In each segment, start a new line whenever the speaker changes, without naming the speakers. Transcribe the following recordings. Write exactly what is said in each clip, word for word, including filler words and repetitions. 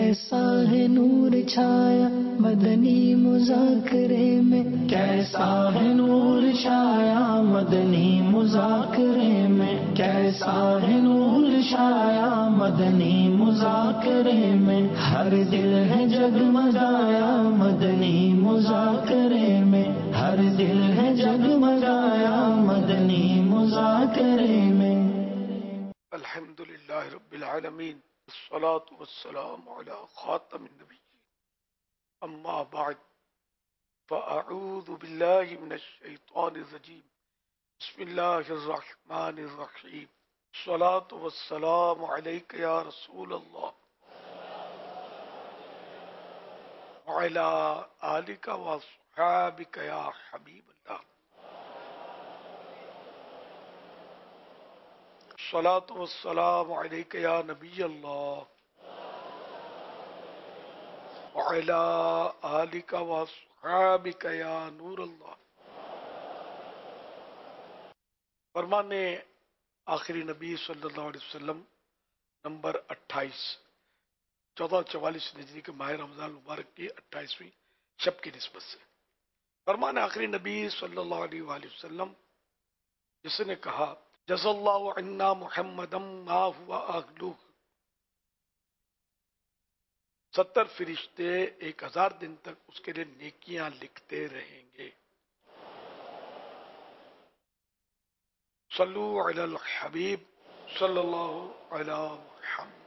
کیسا ہے نور چھایا مدنی مذاکرے میں، کیسا ہے نور چھایا مدنی مذاکرے میں، کیسا ہے نور چھایا مدنی مذاکرے میں، ہر دل ہے جگمگایا مدنی مذاکرے میں، ہر دل ہے جگمگایا مدنی مذاکرے میں۔
الحمد للہ رب العالمین، الصلاة والسلام علی خاتم النبیین، اما بعد فاعوذ باللہ من الشیطان الرجیم، بسم اللہ الرحمن الرحیم، الصلاة والسلام علیک یا رسول اللہ وعلی آلک واصحابک یا حبیب اللہ، الصلاة والسلام علیک یا نبی اللہ وعلی آلک واصحابک یا نور اللہ۔ فرمان آخری نبی صلی اللہ علیہ وسلم نمبر اٹھائیس، چودہ چوالیس ہجری کے ماہ رمضان مبارک کی اٹھائیسویں شب کی نسبت سے فرمان آخری نبی صلی اللہ علیہ وآلہ وسلم، جس نے کہا جز اللہ عنا محمدا ما ہوا اہلہ، ستر فرشتے ایک ہزار دن تک اس کے لیے نیکیاں لکھتے رہیں گے۔ صلو علی الحبیب صلی اللہ علی محمد۔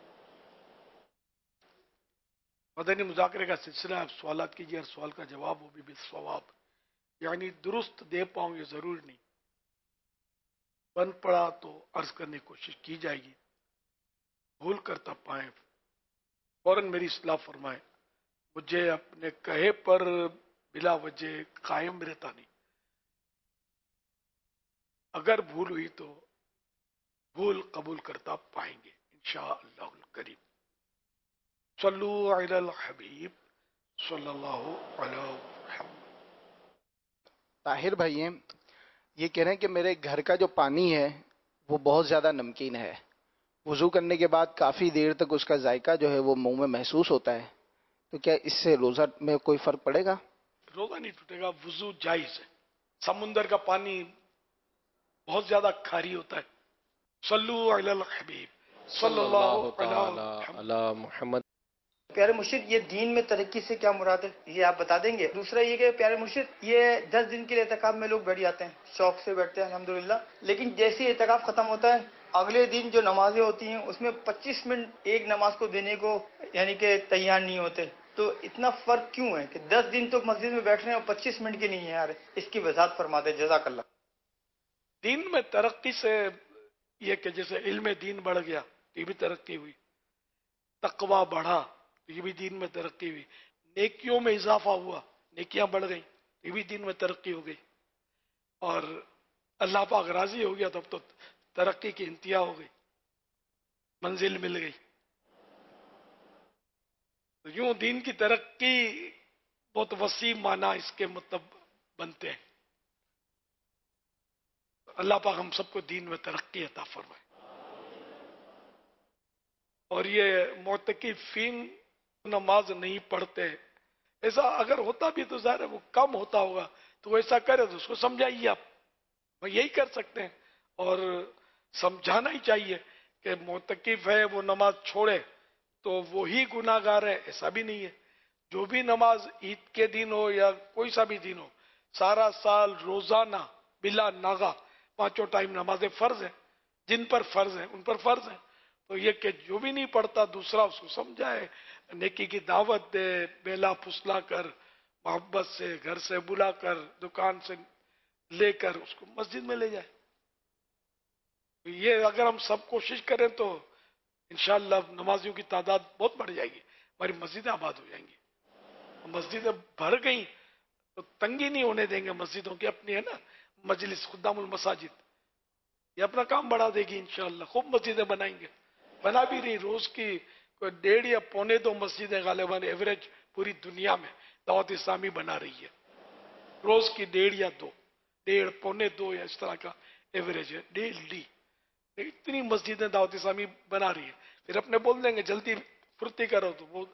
مدنی مذاکرے کا سلسلہ، آپ سوالات کیجیے، ہر سوال کا جواب وہ بھی بالصواب، یعنی درست دے پاؤں یہ ضروری نہیں، بن پڑا تو عرض کرنے کی کوشش کی جائے گی، بھول کرتا پائیں فوراً میری اصلاح فرمائیں، مجھے اپنے کہے پر بلا وجہ قائم رہتا نہیں، اگر بھول ہوئی تو بھول قبول کرتا پائیں گے انشاءاللہ الکریم۔ صلو علی الحبیب صلی اللہ علیہ وسلم۔
طاہر بھائی ہیں، یہ کہہ رہے ہیں کہ میرے گھر کا جو پانی ہے وہ بہت زیادہ نمکین ہے، وضو کرنے کے بعد کافی دیر تک اس کا ذائقہ جو ہے وہ منہ میں محسوس ہوتا ہے، تو کیا اس سے روزہ میں کوئی فرق پڑے گا؟
روزہ نہیں ٹوٹے گا، وضو جائز ہے۔ سمندر کا پانی بہت زیادہ کھاری ہوتا ہے۔ صلو علی الحبیب صلی اللہ علی محمد۔
پیارے مرشد، یہ دین میں ترقی سے کیا مراد ہے، یہ آپ بتا دیں گے؟ دوسرا یہ کہ پیارے مرشد، یہ دس دن کے لیے اعتکاف میں لوگ بیٹھ جاتے ہیں، شوق سے بیٹھتے ہیں الحمدللہ، لیکن جیسے ہی اعتکاف ختم ہوتا ہے اگلے دن جو نمازیں ہوتی ہیں اس میں پچیس منٹ ایک نماز کو دینے کو یعنی کہ تیار نہیں ہوتے، تو اتنا فرق کیوں ہے کہ دس دن تو مسجد میں بیٹھ رہے ہیں اور پچیس منٹ کے نہیں ہیں؟ یار اس کی وضاحت فرما دیں، جزاک اللہ۔
دین میں ترقی سے یہ کہ جیسے علم دین بڑھ گیا، یہ بھی ترقی ہوئی، تقوی بڑھا، یہ بھی دین میں ترقی ہوئی، نیکیوں میں اضافہ ہوا، نیکیاں بڑھ گئیں، یہ بھی دین میں ترقی ہو گئی، اور اللہ پاک راضی ہو گیا تب تو ترقی کی انتہا ہو گئی، منزل مل گئی۔ تو یوں دین کی ترقی بہت وسیع معنی اس کے مطلب بنتے ہیں۔ اللہ پاک ہم سب کو دین میں ترقی عطا فرمائے۔ اور یہ معتکفین نماز نہیں پڑھتے، ایسا اگر ہوتا بھی تو ظاہر ہے وہ کم ہوتا ہوگا، تو وہ ایسا کرے تو اس کو سمجھائیے، آپ وہ یہی کر سکتے ہیں، اور سمجھانا ہی چاہیے کہ معتکف ہے وہ نماز چھوڑے تو وہی گناہ گار ہے، ایسا بھی نہیں ہے۔ جو بھی نماز عید کے دن ہو یا کوئی سا بھی دن ہو، سارا سال روزانہ بلا ناغہ پانچوں ٹائم نمازیں فرض ہیں، جن پر فرض ہیں ان پر فرض ہیں، تو یہ کہ جو بھی نہیں پڑھتا دوسرا اس کو سمجھائے، نیکی کی دعوت دے، بیلا پھسلا کر، محبت سے گھر سے بلا کر، دکان سے لے کر اس کو مسجد میں لے جائے۔ یہ اگر ہم سب کوشش کریں تو انشاءاللہ نمازیوں کی تعداد بہت بڑھ جائے گی، ہماری مسجدیں آباد ہو جائیں گی۔ مسجدیں بھر گئیں تو تنگی نہیں ہونے دیں گے مسجدوں کی، اپنی ہے نا مجلس خدام المساجد، یہ اپنا کام بڑھا دے گی انشاءاللہ، خوب مسجدیں بنائیں گے، بنا بھی رہی، روز کی کوئی ڈیڑھ یا پونے دو مسجدیں غالباً ایوریج پوری دنیا میں دعوت اسلامی بنا رہی ہے، روز کی ڈیڑھ یا دو، ڈیڑھ پونے دو یا اس طرح کا ایوریج ہے ڈیلی، اتنی مسجدیں دعوت اسلامی بنا رہی ہے۔ پھر اپنے بول دیں گے جلدی پھرتی کرو تو وہ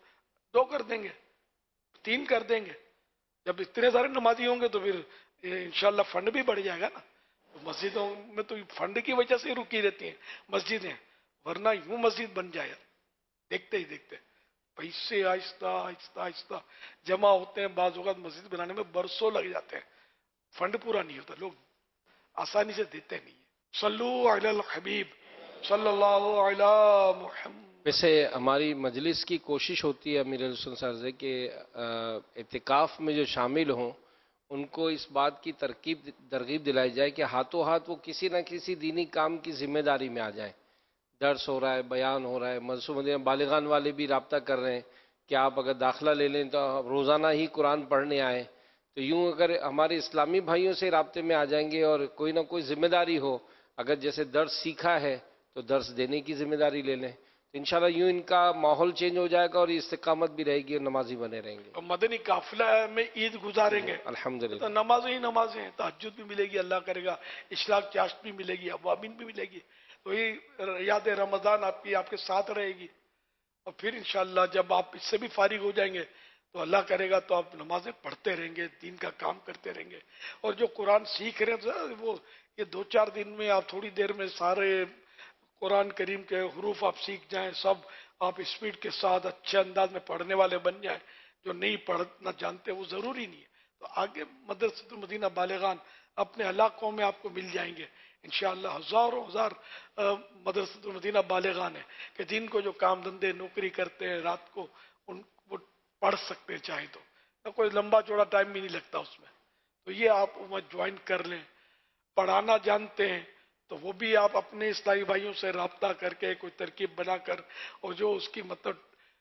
دو کر دیں گے، تین کر دیں گے. جب اتنے سارے نمازی ہوں گے تو پھر انشاءاللہ فنڈ بھی بڑھ جائے گا نا. مسجدوں میں تو فنڈ کی وجہ سے رکی رہتی ہیں مسجدیں، ورنہ یوں مسجد بن جائے دیکھتے ہی دیکھتے. پیسے آہستہ آہستہ آہستہ جمع ہوتے ہیں، بعض اوقات مسجد بنانے میں برسوں لگ جاتے ہیں، فنڈ پورا نہیں ہوتا، لوگ آسانی سے دیتے نہیں ہیں. صلو علی الحبیب صلی اللہ علی محمد.
ویسے ہماری مجلس کی کوشش ہوتی ہے امیر حسن صاحب سے کہ اعتکاف میں جو شامل ہوں ان کو اس بات کی ترکیب ترغیب دلائی جائے کہ ہاتھوں ہاتھ وہ کسی نہ کسی دینی کام کی ذمہ داری میں آ جائیں. درس ہو رہا ہے، بیان ہو رہا ہے، مدرسوں مدینہ بالغان والے بھی رابطہ کر رہے ہیں کہ آپ اگر داخلہ لے لیں تو روزانہ ہی قرآن پڑھنے آئیں. تو یوں اگر ہمارے اسلامی بھائیوں سے رابطے میں آ جائیں گے اور کوئی نہ کوئی ذمہ داری ہو، اگر جیسے درس سیکھا ہے تو درس دینے کی ذمہ داری لے لیں، تو انشاءاللہ یوں ان کا ماحول چینج ہو جائے گا اور استقامت بھی رہے گی اور نمازی بنے رہیں گے.
اور مدنی قافلہ میں عید گزاریں گے
الحمدللہ
تو نمازیں ہی نمازیں ہیں، تہجد بھی ملے گی اللہ کرے گا، اشراق چاشت بھی ملے گی، اوابین بھی ملے گی. تو یہ یاد رمضان آپ کی آپ کے ساتھ رہے گی. اور پھر انشاءاللہ جب آپ اس سے بھی فارغ ہو جائیں گے تو اللہ کرے گا تو آپ نمازیں پڑھتے رہیں گے، دین کا کام کرتے رہیں گے. اور جو قرآن سیکھ رہے ہیں وہ یہ دو چار دن میں آپ تھوڑی دیر میں سارے قرآن کریم کے حروف آپ سیکھ جائیں، سب آپ اسپیڈ کے ساتھ اچھے انداز میں پڑھنے والے بن جائیں. جو نہیں پڑھنا جانتے وہ ضروری نہیں ہے. تو آگے مدرسۃ المدینہ بالغان اپنے علاقوں میں آپ کو مل جائیں گے انشاءاللہ. ہزاروں ہزار مدرسۃ المدینہ بالغان ہیں کہ جن کو جو کام دھندے نوکری کرتے ہیں رات کو ان وہ پڑھ سکتے ہیں چاہے تو، نہ کوئی لمبا چوڑا ٹائم بھی نہیں لگتا اس میں. تو یہ آپ وہ جوائن کر لیں. پڑھانا جانتے ہیں تو وہ بھی آپ اپنے اسلامی بھائیوں سے رابطہ کر کے کوئی ترکیب بنا کر، اور جو اس کی مطلب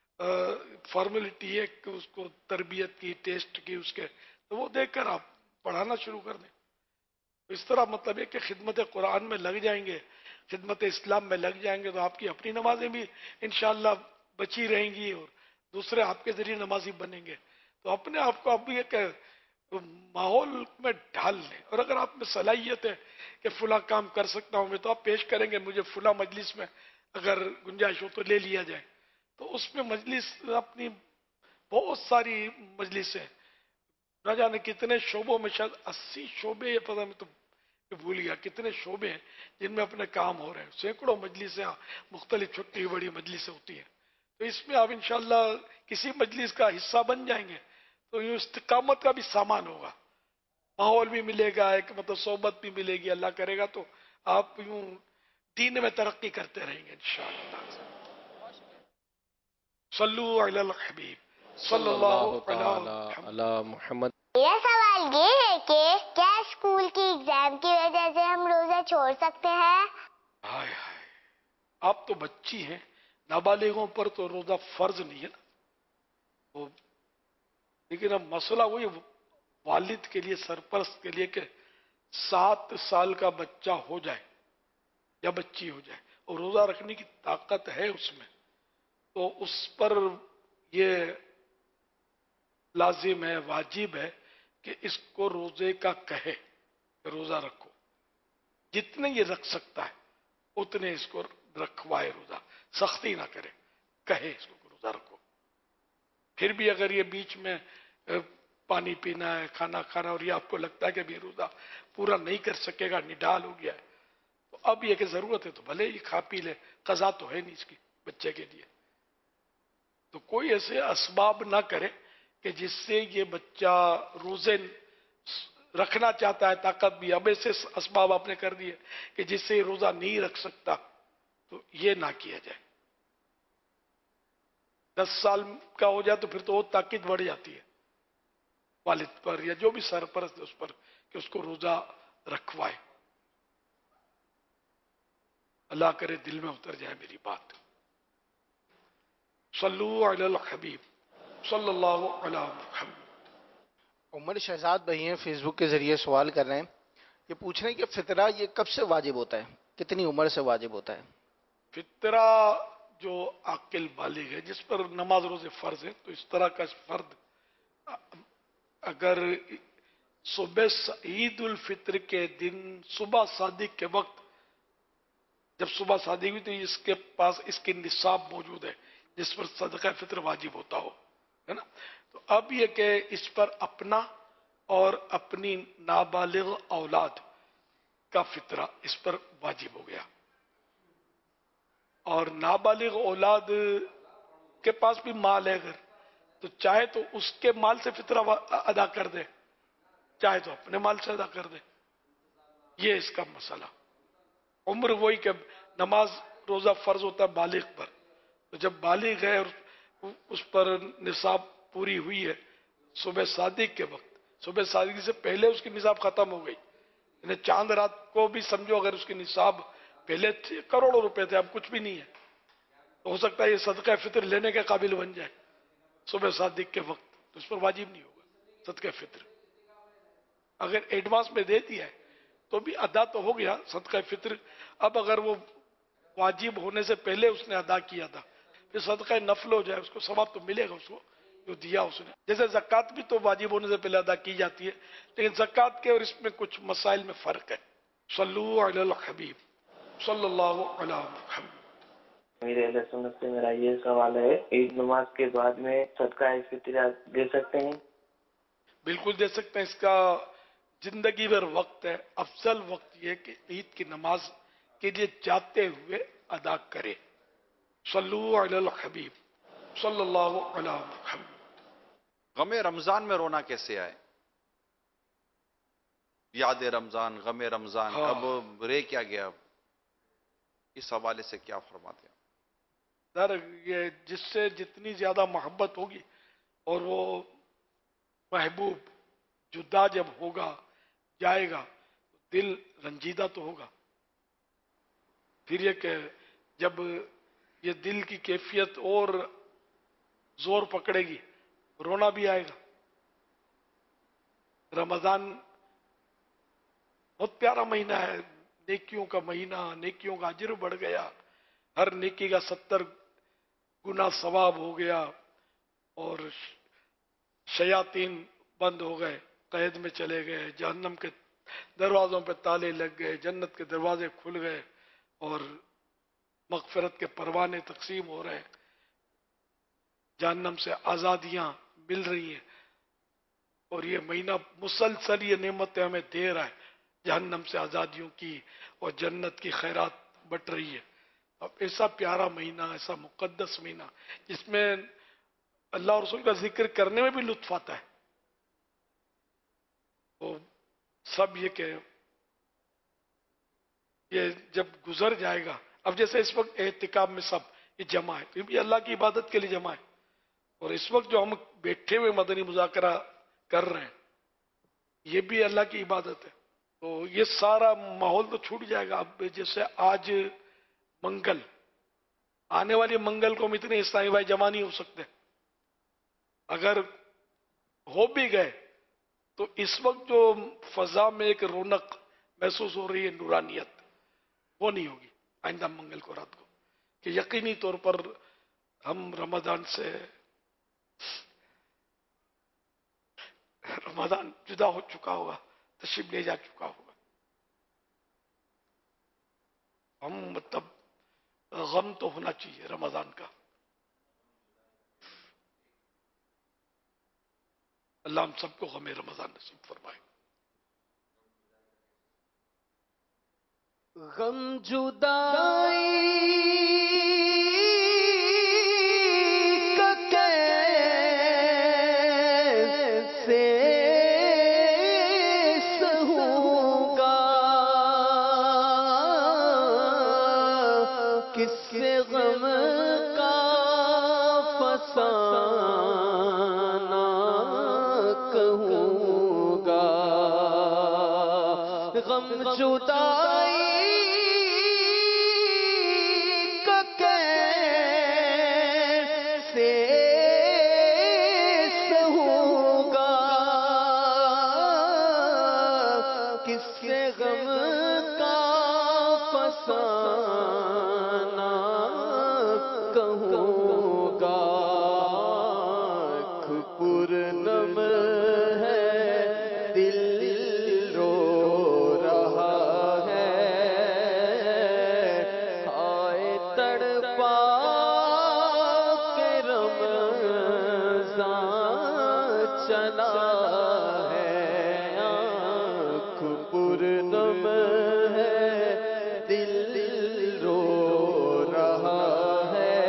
فارمیلٹی ہے کہ اس کو تربیت کی، ٹیسٹ کی اس کے، تو وہ دیکھ کر آپ پڑھانا شروع کر دیں. اس طرح مطلب ہے کہ خدمت قرآن میں لگ جائیں گے، خدمت اسلام میں لگ جائیں گے تو آپ کی اپنی نمازیں بھی انشاءاللہ بچی رہیں گی اور دوسرے آپ کے ذریعے نمازی بنیں گے. تو اپنے آپ کو اب یہ کہ ماحول میں ڈھال لیں. اور اگر آپ میں صلاحیت ہے کہ فلاں کام کر سکتا ہوں میں تو آپ پیش کریں گے مجھے فلاں مجلس میں اگر گنجائش ہو تو لے لیا جائے. تو اس میں مجلس اپنی بہت ساری مجلسیں نہ جانے کتنے شعبوں میں، شاید اسی شعبے یا پتہ میں تو بھول گیا کتنے شعبے ہیں جن میں اپنے کام ہو رہے ہیں. سینکڑوں مجلسیں مختلف چھوٹی بڑی مجلسیں ہوتی ہیں. تو اس میں آپ انشاءاللہ کسی مجلس کا حصہ بن جائیں گے تو یوں استقامت کا بھی سامان ہوگا، ماحول بھی ملے گا، ایک مطلب صحبت بھی ملے گی. اللہ کرے گا تو آپ یوں دین میں ترقی کرتے رہیں گے انشاءاللہ. صلو علی الحبیب صلی اللہ علی محمد.
علی محمد.
میرا سوال یہ ہے کہ کیا اسکول کی ایگزام کی وجہ سے ہم روزہ چھوڑ سکتے ہیں؟
ہائے ہائے، آپ تو بچی ہیں، نابالغوں پر تو روزہ فرض نہیں ہے نا. وہ لیکن اب مسئلہ وہی والد کے لیے، سرپرست کے لیے کہ سات سال کا بچہ ہو جائے یا بچی ہو جائے اور روزہ رکھنے کی طاقت ہے اس میں، تو اس پر یہ لازم ہے، واجب ہے کہ اس کو روزے کا کہے کہ روزہ رکھو. جتنے یہ رکھ سکتا ہے اتنے اس کو رکھوائے، روزہ سختی نہ کرے، کہے اس کو کہ روزہ رکھو. پھر بھی اگر یہ بیچ میں پانی پینا ہے، کھانا کھانا، اور یہ آپ کو لگتا ہے کہ ابھی روزہ پورا نہیں کر سکے گا، نڈال ہو گیا ہے، تو اب یہ کہ ضرورت ہے تو بھلے ہی کھا پی لے، قضا تو ہے نہیں اس کی بچے کے لیے. تو کوئی ایسے اسباب نہ کرے کہ جس سے یہ بچہ روزے رکھنا چاہتا ہے، طاقت بھی، اب ایسے اسباب آپ نے کر دیے کہ جس سے یہ روزہ نہیں رکھ سکتا، تو یہ نہ کیا جائے. دس سال کا ہو جائے تو پھر تو وہ تاکید بڑھ جاتی ہے والد پر یا جو بھی سرپرست ہے اس پر کہ اس کو روزہ رکھوائے. اللہ کرے دل میں اتر جائے میری بات. صلو علی الحبیب صلی اللہ علی محمد.
عمر شہزاد بھائی ہیں فیس بک کے ذریعے سوال کر رہے ہیں، یہ پوچھ رہے ہیں کہ فطرہ یہ کب سے واجب ہوتا ہے، کتنی عمر سے واجب ہوتا ہے؟
فطرہ جو عاقل بالغ ہے جس پر نماز روزے فرض ہے، تو اس طرح کا فرد اگر صبح عید الفطر کے دن صبح صادق کے وقت جب صبح صادق ہوئی تو اس کے پاس اس کی نصاب موجود ہے جس پر صدقہ فطر واجب ہوتا ہو، ہے نا. تو اب یہ کہ اس پر اپنا اور اپنی نابالغ اولاد کا فطرہ اس پر واجب ہو گیا. اور نابالغ اولاد کے پاس بھی مال ہے اگر تو چاہے تو اس کے مال سے فطرہ ادا کر دے، چاہے تو اپنے مال سے ادا کر دے. یہ اس کا مسئلہ. عمر وہی کہ نماز روزہ فرض ہوتا ہے بالغ پر، تو جب بالغ ہے اور اس پر نصاب پوری ہوئی ہے صبح صادق کے وقت، صبح صادق سے پہلے اس کی نصاب ختم ہو گئی، یعنی چاند رات کو بھی سمجھو اگر اس کی نصاب پہلے تھے کروڑوں روپے تھے اب کچھ بھی نہیں ہے، تو ہو سکتا ہے یہ صدقہ فطر لینے کے قابل بن جائے صبح صادق کے وقت، تو اس پر واجب نہیں ہوگا صدقہ فطر. اگر ایڈوانس میں دے دیا ہے تو بھی ادا تو ہو گیا صدقہ فطر. اب اگر وہ واجب ہونے سے پہلے اس نے ادا کیا تھا پھر صدقہ نفل ہو جائے اس کو ثواب تو ملے گا اس کو جو دیا اس نے. جیسے زکوٰۃ بھی تو واجب ہونے سے پہلے ادا کی جاتی ہے، لیکن زکوٰۃ کے اور اس میں کچھ مسائل میں فرق ہے. صلو علی الحبیب صلی اللہ علیہ محمد.
میرے اہل سنت سے میرا یہ سوال ہے، عید نماز کے بعد میں صدقہ فطر دے سکتے ہیں؟
بالکل دے سکتے ہیں. اس کا زندگی بھر وقت ہے. افضل وقت یہ کہ عید کی نماز کے لیے جاتے ہوئے ادا کرے. صلو علی الحبیب صلی اللہ علیہ محمد.
غم رمضان میں رونا کیسے آئے؟ یاد رمضان، غم رمضان،
ہاں.
اب رہ کیا گیا؟ اس حوالے سے کیا فرماتے ہیں؟
در یہ جس سے جتنی زیادہ محبت ہوگی اور وہ محبوب جدا جب ہوگا جائے گا دل رنجیدہ تو ہوگا. پھر یہ کہ جب یہ دل کی کیفیت اور زور پکڑے گی رونا بھی آئے گا. رمضان بہت پیارا مہینہ ہے، نیکیوں کا مہینہ، نیکیوں کا اجر بڑھ گیا، ہر نیکی کا ستر گنا ثواب ہو گیا، اور شیاطین بند ہو گئے، قید میں چلے گئے، جہنم کے دروازوں پہ تالے لگ گئے، جنت کے دروازے کھل گئے، اور مغفرت کے پروانے تقسیم ہو رہے ہیں، جہنم سے آزادیاں مل رہی ہیں. اور یہ مہینہ مسلسل یہ نعمتیں ہمیں دے رہا ہے، جہنم سے آزادیوں کی اور جنت کی خیرات بٹ رہی ہے. اب ایسا پیارا مہینہ، ایسا مقدس مہینہ جس میں اللہ اور رسول کا ذکر کرنے میں بھی لطف آتا ہے. تو سب یہ کہ یہ جب گزر جائے گا، اب جیسے اس وقت اعتکاف میں سب یہ جمع ہے، یہ بھی اللہ کی عبادت کے لیے جمع ہے، اور اس وقت جو ہم بیٹھے ہوئے مدنی مذاکرہ کر رہے ہیں یہ بھی اللہ کی عبادت ہے. تو یہ سارا ماحول تو چھوٹ جائے گا. اب جیسے آج منگل، آنے والی منگل کو ہم اتنے اسلامی بھائی جمع نہیں ہو سکتے، اگر ہو بھی گئے تو اس وقت جو فضا میں ایک رونق محسوس ہو رہی ہے، نورانیت، وہ نہیں ہوگی آئندہ منگل کو رات کو، کہ یقینی طور پر ہم رمضان سے رمضان جدا ہو چکا ہوگا، تشریف لے جا چکا ہوگا. ہم مطلب غم تو ہونا چاہیے رمضان کا. اللہ ہم سب کو غم رمضان نصیب فرمائے.
غم جدائی کا کیسے سہوں گا، کس سے غم کا فسانہ کہوں گا. غم جدائی تڑپا کے رمضان چلا ہے، آنکھ پرنم ہے، دل رو رہا ہے،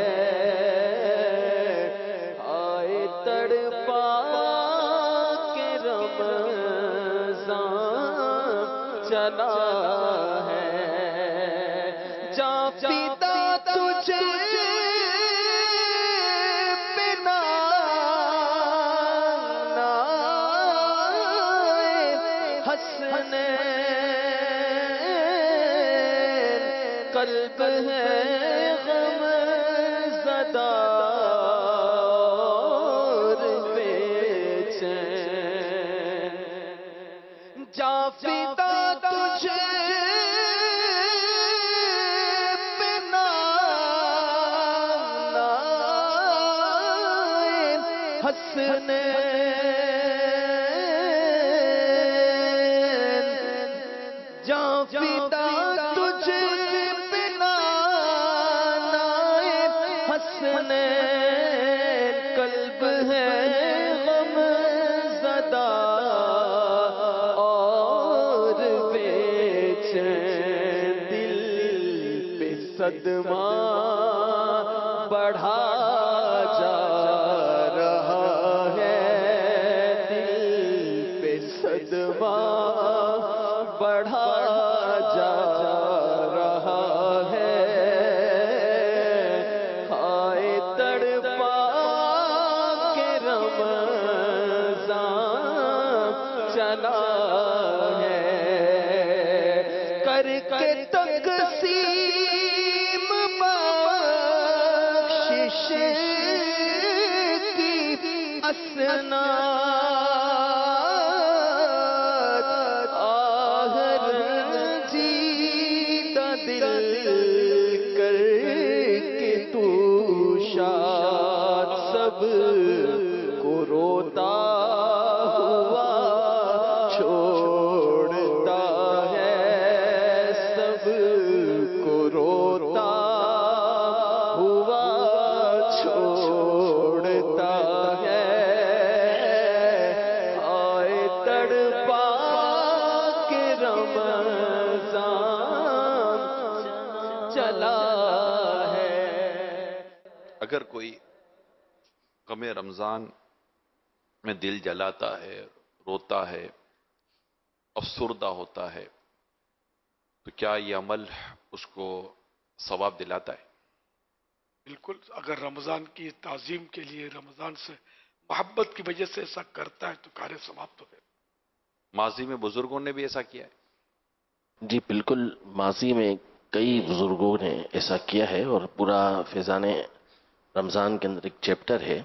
آئے تڑپا کے رمضان چلا ہے، جا پیتا تجھے بنا حسن قلب ہے غم زدہ اور بے چین، جا پیتا تجھے بنا حسن جا پیتا تجھے بنا حسن قلب ہے غم زدہ اور بے چین، دل پہ صدمہ بڑھا جا رہا ہے، دل پہ صدمہ بڑھا جا رہا ہے، ہائے تڑپا کے رمضان چلا ہے، کر کے تقسیم بخشش کی اسناد سب کو روتا ہوا چھوڑتا ہے، سب کو روتا ہوا چھوڑتا ہے، آئے تڑپا کے رمضان چلا ہے۔
اگر کوئی غم رمضان میں دل جلاتا ہے، روتا ہے، افسردہ ہوتا ہے، تو کیا یہ عمل اس کو ثواب دلاتا ہے؟
بالکل، اگر رمضان کی تعظیم کے لیے، رمضان سے محبت کی وجہ سے ایسا کرتا ہے تو کار ثواب تو ہے۔
ماضی میں بزرگوں نے بھی ایسا کیا ہے؟
جی بالکل، ماضی میں کئی بزرگوں نے ایسا کیا ہے، اور پورا فیضان رمضان کے اندر ایک چیپٹر ہے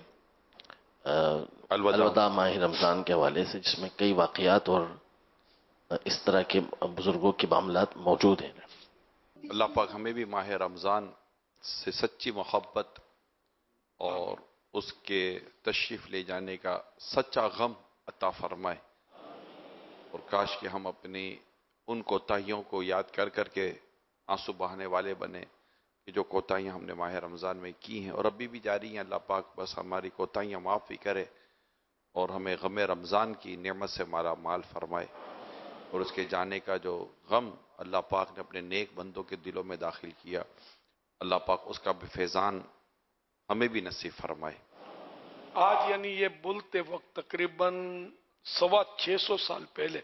الوداع ماہ رمضان کے حوالے سے، جس میں کئی واقعات اور اس طرح کے بزرگوں کے معاملات موجود ہیں۔
اللہ پاک ہمیں بھی ماہ رمضان سے سچی محبت اور اس کے تشریف لے جانے کا سچا غم عطا فرمائے، اور کاش کہ ہم اپنی ان کوتاہیوں کو یاد کر کر کے آنسو بہانے والے بنے کہ جو کوتاہیاں ہم نے ماہ رمضان میں کی ہیں اور ابھی بھی جاری ہیں۔ اللہ پاک بس ہماری کوتاہیاں معاف بھی کرے اور ہمیں غم رمضان کی نعمت سے مالا مال فرمائے، اور اس کے جانے کا جو غم اللہ پاک نے اپنے نیک بندوں کے دلوں میں داخل کیا، اللہ پاک اس کا بھی فیضان ہمیں بھی نصیب فرمائے۔
آج یعنی یہ بولتے وقت تقریباً سوا چھ سو سال پہلے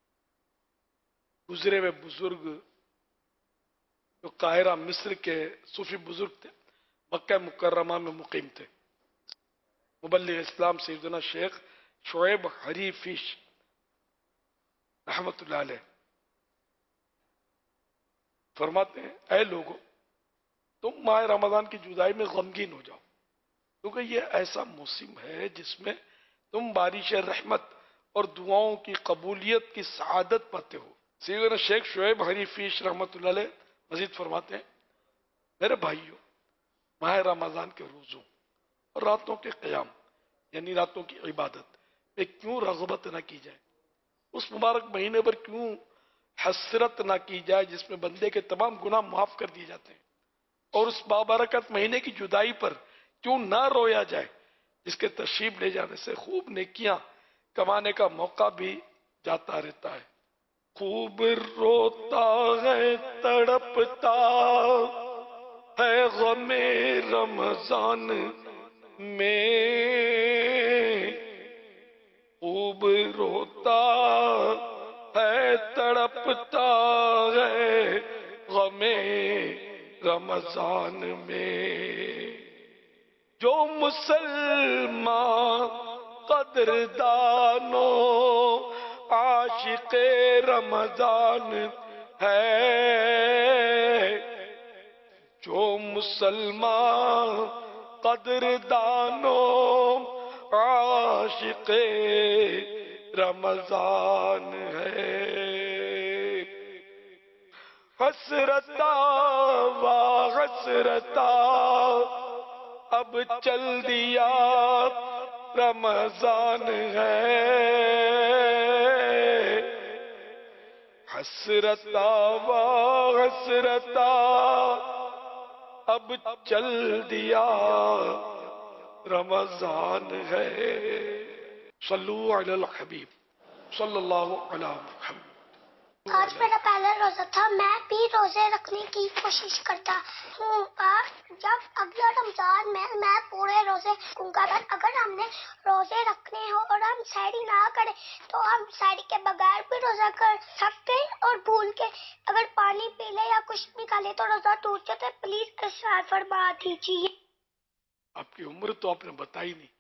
گزرے ہوئے بزرگ جو قاہرہ مصر کے صوفی بزرگ تھے، مکہ مکرمہ میں مقیم تھے، مبلغ اسلام سیدنا شیخ شعیب حریفیش رحمت اللہ علیہ فرماتے ہیں، اے لوگو تم ماہ رمضان کی جدائی میں غمگین ہو جاؤ، کیونکہ یہ ایسا موسم ہے جس میں تم بارش رحمت اور دعاؤں کی قبولیت کی سعادت پاتے ہو۔ سیدنا شیخ شعیب حریفیش رحمت اللہ علیہ مزید فرماتے ہیں، میرے بھائیوں، ماہ رمضان کے روزوں اور راتوں کے قیام یعنی راتوں کی عبادت میں کیوں رغبت نہ کی جائے، اس مبارک مہینے پر کیوں حسرت نہ کی جائے جس میں بندے کے تمام گناہ معاف کر دیے جاتے ہیں، اور اس بابرکت مہینے کی جدائی پر کیوں نہ رویا جائے جس کے تشریف لے جانے سے خوب نیکیاں کمانے کا موقع بھی جاتا رہتا ہے. خوب روتا ہے تڑپتا ہے غم رمضان میں، خوب روتا ہے تڑپتا ہے غم رمضان میں. جو مسلمان قدردانو عاشق رمضان ہے، جو مسلمان قدردانو عاشق رمضان ہے. حسرتا و حسرتا اب چل دیا رمضان ہے، حسرتا و حسرتا اب چل دیا رمضان ہے. صلو علی الحبیب صلی اللہ علی محمد.
آج میرا پہلا روزہ تھا. میں بھی روزے رکھنے کی کوشش کرتا ہوں. جب اگلا رمضان میں میں پورے روزے رکھوں گا. اگر ہم نے روزے رکھنے ہو اور ہم سحری نہ کریں تو ہم سحری کے بغیر بھی روزہ کر سکتے ہیں، اور بھول کے اگر پانی پی لے یا کچھ بھی کھا لے تو روزہ ٹوٹ جاتا ہے. پلیز ارشاد فرما دیجیے.
آپ کی عمر تو آپ نے بتائی نہیں،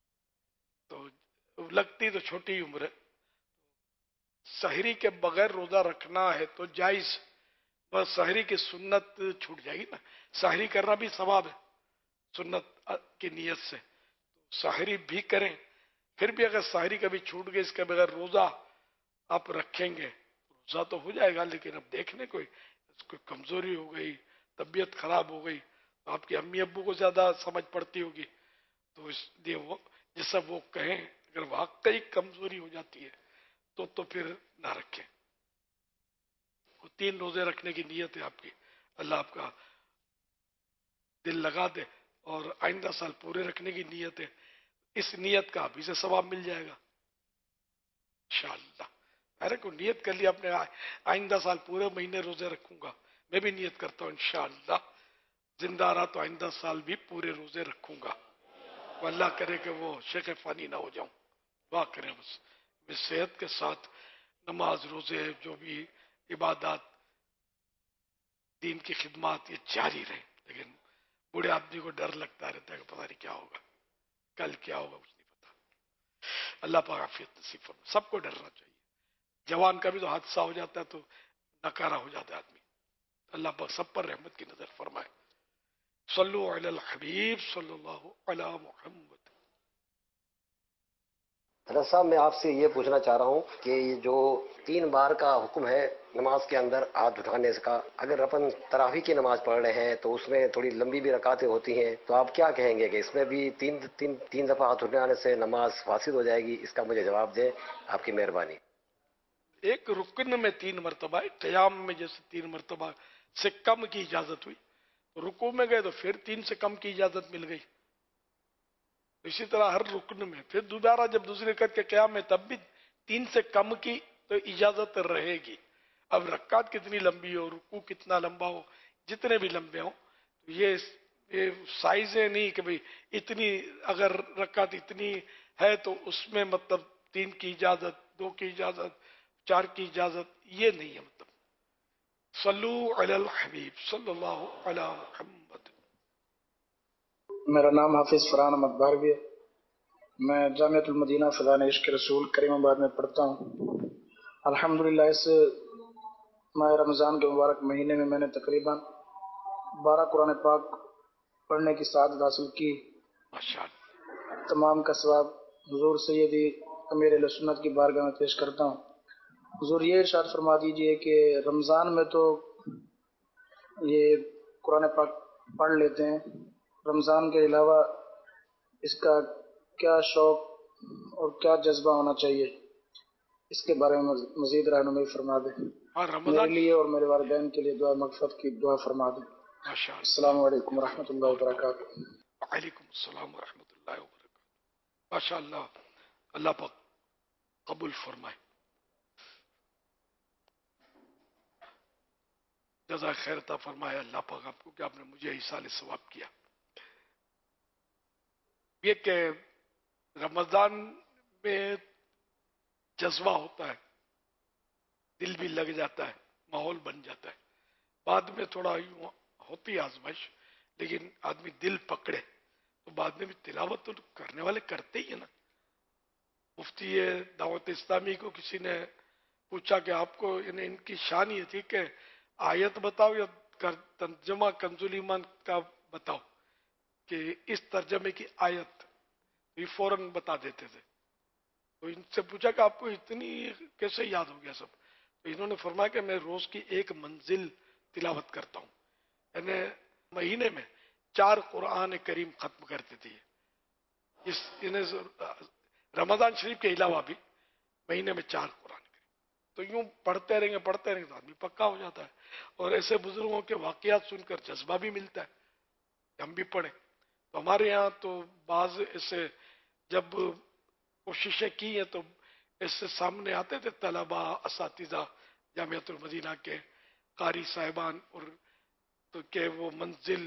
تو لگتی تو چھوٹی عمر ہے. سحری کے بغیر روزہ رکھنا ہے تو جائز، بس سحری کی سنت چھوٹ جائے گی نا. سحری کرنا بھی ثواب ہے سنت کی نیت سے، سحری بھی کریں. پھر بھی اگر سحری کبھی چھوٹ گئی اس کے بغیر روزہ آپ رکھیں گے، روزہ تو ہو جائے گا، لیکن اب دیکھنے کوئی کوئی کمزوری ہو گئی، طبیعت خراب ہو گئی، آپ کے امی ابو کو زیادہ سمجھ پڑتی ہوگی، تو اس لیے وہ جیسا وہ کہیں اگر واقعی کمزوری ہو جاتی ہے تو تو پھر نہ رکھیں. وہ تین روزے رکھنے کی نیت ہے آپ کی، اللہ آپ کا دل لگا دے، اور آئندہ سال پورے رکھنے کی نیت ہے. اس نیت کا ابھی سے ثواب مل جائے گا انشاءاللہ. ارے کو نیت کر لیا اپنے آئندہ سال پورے مہینے روزے رکھوں گا. میں بھی نیت کرتا ہوں انشاءاللہ زندہ رہا تو آئندہ سال بھی پورے روزے رکھوں گا. وہ اللہ کرے کہ وہ شیخ فانی نہ ہو جاؤں. دعا کریں بس میں صحت کے ساتھ نماز روزے جو بھی عبادات دین کی خدمات یہ جاری رہیں. لیکن بوڑھے آدمی کو ڈر لگتا رہتا ہے کہ پتہ نہیں کیا ہوگا، کل کیا ہوگا کچھ نہیں پتا. اللہ پاک عافیت نصیب فرمائے. سب کو ڈرنا چاہیے. جوان کا بھی تو حادثہ ہو جاتا ہے تو ناکارہ ہو جاتا ہے آدمی. اللہ پاک سب پر رحمت کی نظر فرمائے. صلو علی الحبیب صلی اللہ علی محمد.
حضرت صاحب میں آپ سے یہ پوچھنا چاہ رہا ہوں کہ یہ جو تین بار کا حکم ہے نماز کے اندر ہاتھ اٹھانے کا، اگر اپن تراویح کی نماز پڑھ رہے ہیں تو اس میں تھوڑی لمبی بھی رکعتیں ہوتی ہیں، تو آپ کیا کہیں گے کہ اس میں بھی تین تین تین دفعہ ہاتھ اٹھانے سے نماز فاسد ہو جائے گی؟ اس کا مجھے جواب دیں، آپ کی مہربانی.
ایک رکن میں تین مرتبہ، قیام میں جیسے تین مرتبہ سے کم کی اجازت ہوئی، رکوع میں گئے تو پھر تین سے کم کی اجازت مل گئی. اسی طرح ہر رکن میں پھر دوبارہ جب دوسری رکعت کے قیام میں تب بھی تین سے کم کی تو اجازت رہے گی. اب رکعت کتنی لمبی ہو، رکوع کتنا لمبا ہو، جتنے بھی لمبے ہوں، یہ یہ سائزیں نہیں کہ بھئی اتنی اگر رکعت اتنی ہے تو اس میں مطلب تین کی اجازت، دو کی اجازت، چار کی اجازت، یہ نہیں ہے. مطلب صلو علی الحبیب صلی اللہ علی محمد.
میرا نام حافظ فرحان احمد بھاروی ہے. میں جامعۃ المدینہ فضان عشق رسول کریم آباد میں پڑھتا ہوں. الحمدللہ اس ماہ رمضان کے مبارک مہینے میں میں نے تقریباً بارہ قرآن پاک پڑھنے کی سعادت حاصل کی. تمام کا ثواب حضور سیدی امیر اہل سنت کی بارگاہ میں پیش کرتا ہوں. حضور یہ ارشاد فرما دیجئے کہ رمضان میں تو یہ قرآن پاک پڑھ لیتے ہیں، رمضان کے علاوہ اس کا کیا شوق اور کیا جذبہ ہونا چاہیے، اس کے بارے میں مزید رہنمائی فرما دیں. میرے لیے اور میرے والدین کے لیے دعا مغفرت کی دعا فرما دیں. السلام علیکم ورحمۃ اللہ وبرکاتہ.
وعلیکم السلام ورحمۃ اللہ وبرکاتہ. माशाअल्लाह, अल्लाह पाक कबूल फरमाए। जज़ा खैर अता फरमाए अल्लाह पाक आपको कि आपने मुझे इसाले सवाब किया। ये कि रमजान में जज्बा होता है, दिल भी लग जाता है, माहौल बन जाता है। बाद में थोड़ा यूं होती है आजमाइश, लेकिन आदमी दिल पकड़े तो बाद में भी तिलावत तो करने वाले करते ही है ना। मुफ्ती दावत इस्लामी को किसी ने पूछा कि आपको इनकी शान ये थी कि आयत बताओ या कर, तर्जमा कंजुल ईमान का बताओ, कि इस तर्जमे की आयत, ये फौरन बता देते थे। तो इनसे पूछा कि आपको इतनी कैसे याद हो गया सब? तो इन्होंने फरमाया कि मैं रोज की एक मंजिल तिलावत करता हूँ, यानी महीने में चार कुरान करीम खत्म करते थे। इस इन्हें रमजान शरीफ के अलावा भी महीने में चार कुरान करीम, तो यूं पढ़ते रहेंगे पढ़ते रहेंगे तो आदमी पक्का हो जाता है। और ऐसे बुजुर्गों के वाकयात सुनकर जज्बा भी मिलता है, हम भी पढ़े। तो हमारे यहाँ तो बाज ऐसे जब कोशिशें की हैं तो ऐसे सामने आते थे तलबा, असातिज़ा जामियातुल मदीना के कारी साहिबान, और तो के वो मंजिल,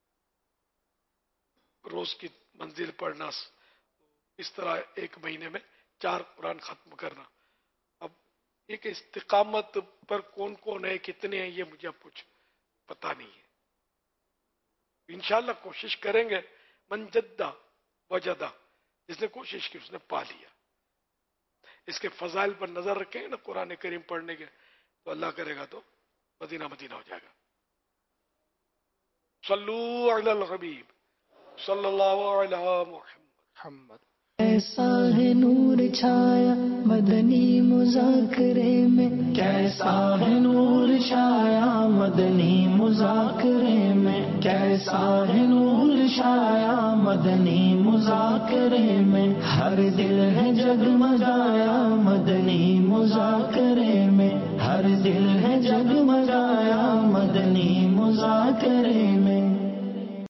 रोज की मंजिल पढ़ना, इस तरह एक महीने में चार कुरान खत्म करना। अब एक इस्तिकामत पर कौन कौन है, कितने हैं, ये मुझे अब कुछ पता नहीं है। इंशाअल्लाह कोशिश करेंगे। मन जद्दा वजदा, जिसने कोशिश की उसने पा लिया। इसके फजाइल पर नजर रखेंगे ना कुरान करीम पढ़ने के, तो अल्लाह करेगा तो मदीना मदीना हो जाएगा। सल्लू अलल हबीब सल्लल्लाहु अलैहि मुहम्मद।
कैसा है नूर छाया मदनी मुज़ाकरे में, कैसा है नूर छाया मदनी मुज़ाकरे में, कैसा है नूर छाया मदनी मुज़ाकरे में, हर दिल है जगमगाया मदनी मुज़ाकरे में, हर दिल है जगमगाया मदनी मुज़ाकरे